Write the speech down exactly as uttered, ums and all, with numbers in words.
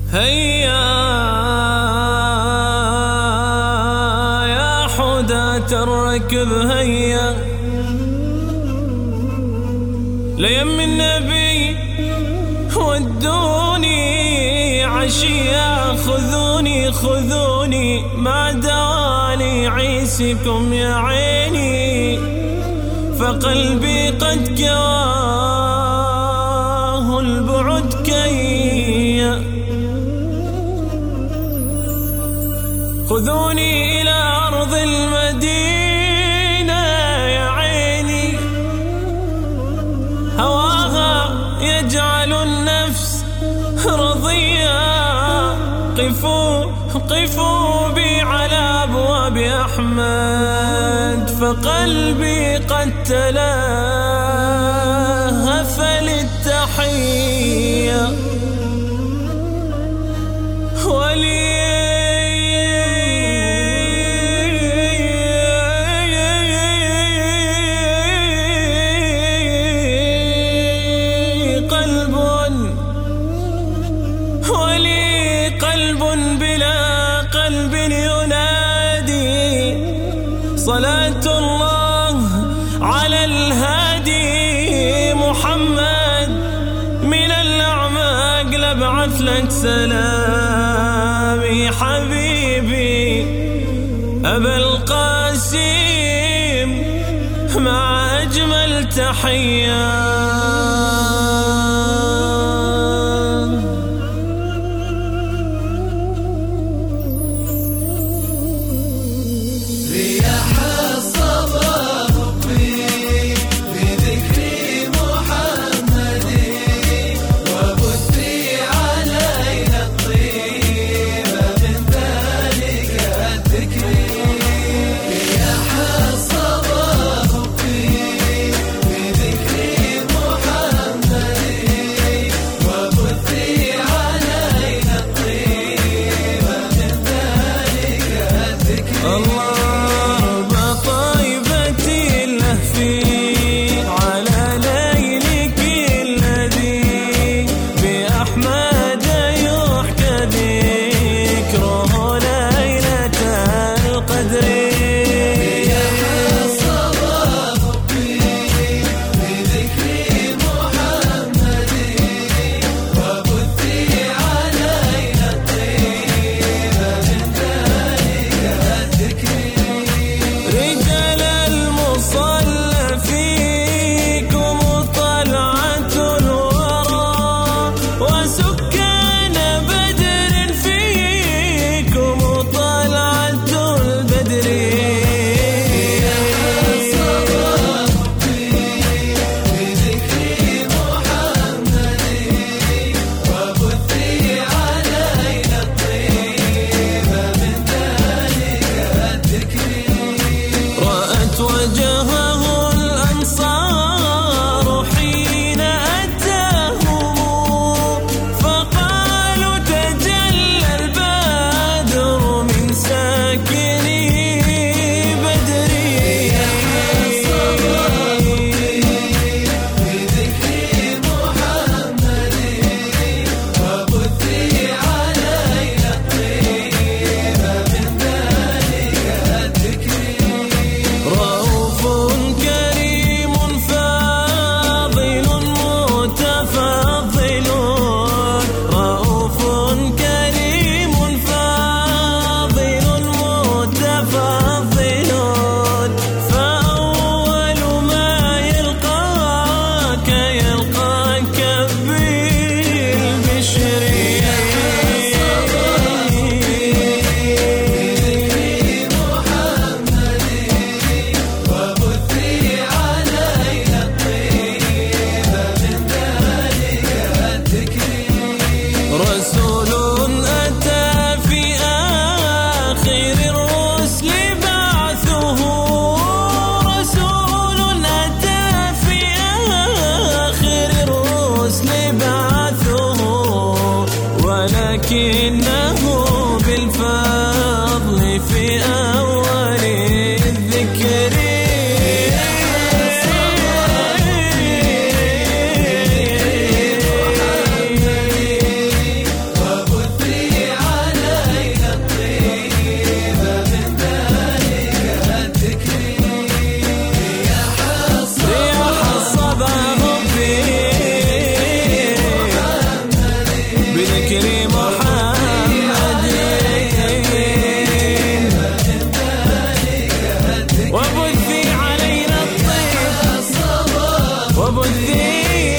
هيا يا حداة الركب هيا ليم النبي ودوني عشيا خذوني خذوني مع دوالي عيسكم يا عيني فقلبي قد كواه البعد كيا خذوني إلى أرض المدينة يا عيني هواها يجعل النفس رضيا قفوا قفوا بي على أبواب أحمد فقلبي قد تلهف للتحية ولي قلب ولي قلب بلا قلب ينادي صلاة الله على الهادي محمد من الأعماق لبعث لك سلامي حبيبي أبا القاسم مع أجمل تحية. وجهه الأنصار حين أتاهم فقالوا تجلى البدر من ساكني بدري بذكر محمد وبثي علينا الطيب من ذلك الذكر رؤوف كريم فاضل متفضل رؤوف كريم فاضل متفضل فأول ما يلقاك يلقاك بالبشر رسول أتى في آخر الرسل بعثه رسول أتى في آخر الرسل بعثه ولكنه بالفضل في أول الذكر وبث وابو الذين